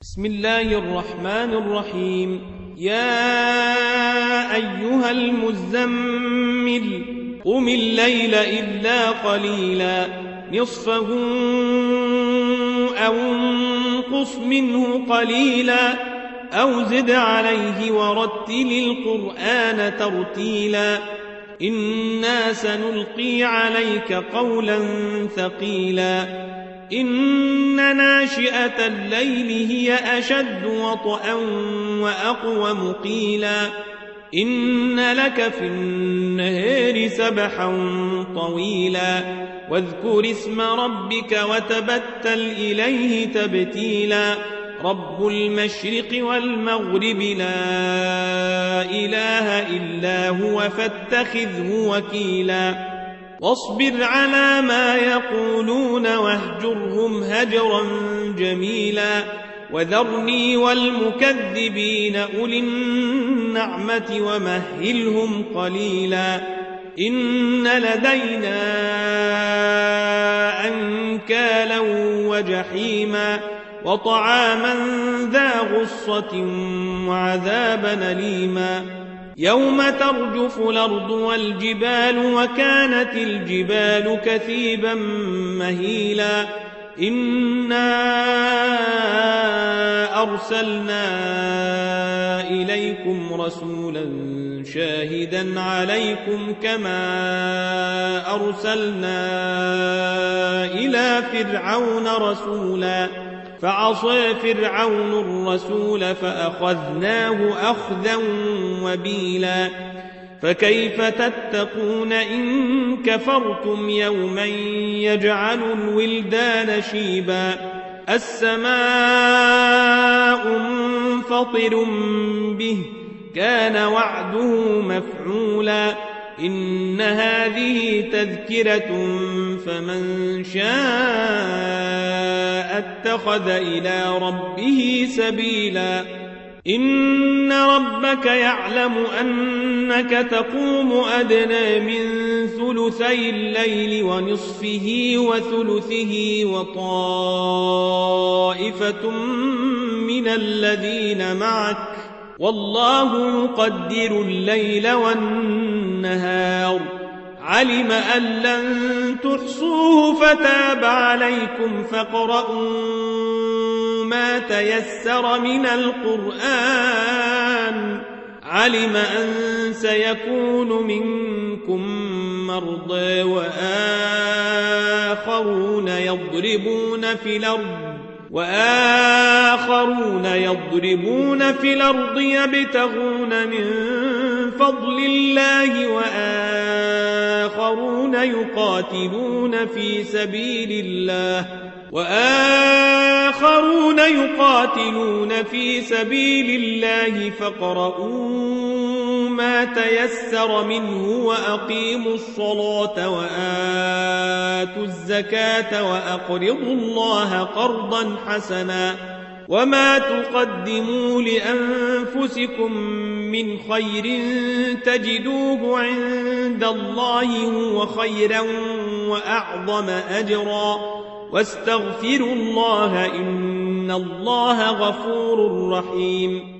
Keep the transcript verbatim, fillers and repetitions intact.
بسم الله الرحمن الرحيم. يا أيها المزمل قم الليل إلا قليلا نصفه أو انقص منه قليلا أو زد عليه ورتل القرآن ترتيلا إنا سنلقي عليك قولا ثقيلا إن ناشئة الليل هي أشد وطئا وأقوم قيلا إن لك في النهار سبحا طويلا واذكر اسم ربك وتبتل إليه تبتيلا رب المشرق والمغرب لا إله إلا هو فاتخذه وكيلا واصبر على ما يقولون واهجرهم هجرا جميلا وذرني والمكذبين أولي النعمة ومهلهم قليلا إن لدينا أنكالا وجحيما وطعاما ذا غصة وعذابا أليما يوم ترجف الأرض والجبال وكانت الجبال كثيبا مهيلا إنا أرسلنا إليكم رسولا شاهدا عليكم كما أرسلنا إلى فرعون رسولا فعصى فرعون الرسول فأخذناه أخذا وبيلا فكيف تتقون إن كفرتم يوما يجعل الولدان شيبا السماء منفطر به كان وعده مفعولا إن هذه تذكرة فمن شاء اتخذ إلى ربه سبيلا إن ربك يعلم أنك تقوم أدنى من ثلثي الليل ونصفه وثلثه وطائفة من الذين معك والله يقدر الليل والنهار علم أن لن تحصوه فتاب عليكم فاقرؤوا ما تيسر من القرآن علم أن سيكون منكم مرضى وآخرون يضربون في الأرض وآخرون يضربون في الأرض يبتغون من فضل الله وآخرون يقاتلون في سبيل الله وآخرون يقاتلون في سبيل الله فاقرؤوا ما تيسر منه وأقيموا الصلاة وآتوا الزكاة وأقرضوا الله قرضا حسنا وما تقدموا لأنفسكم من خير تجدوه عند الله هو خيرا وأعظم أجرا واستغفروا الله إن الله غفور رحيم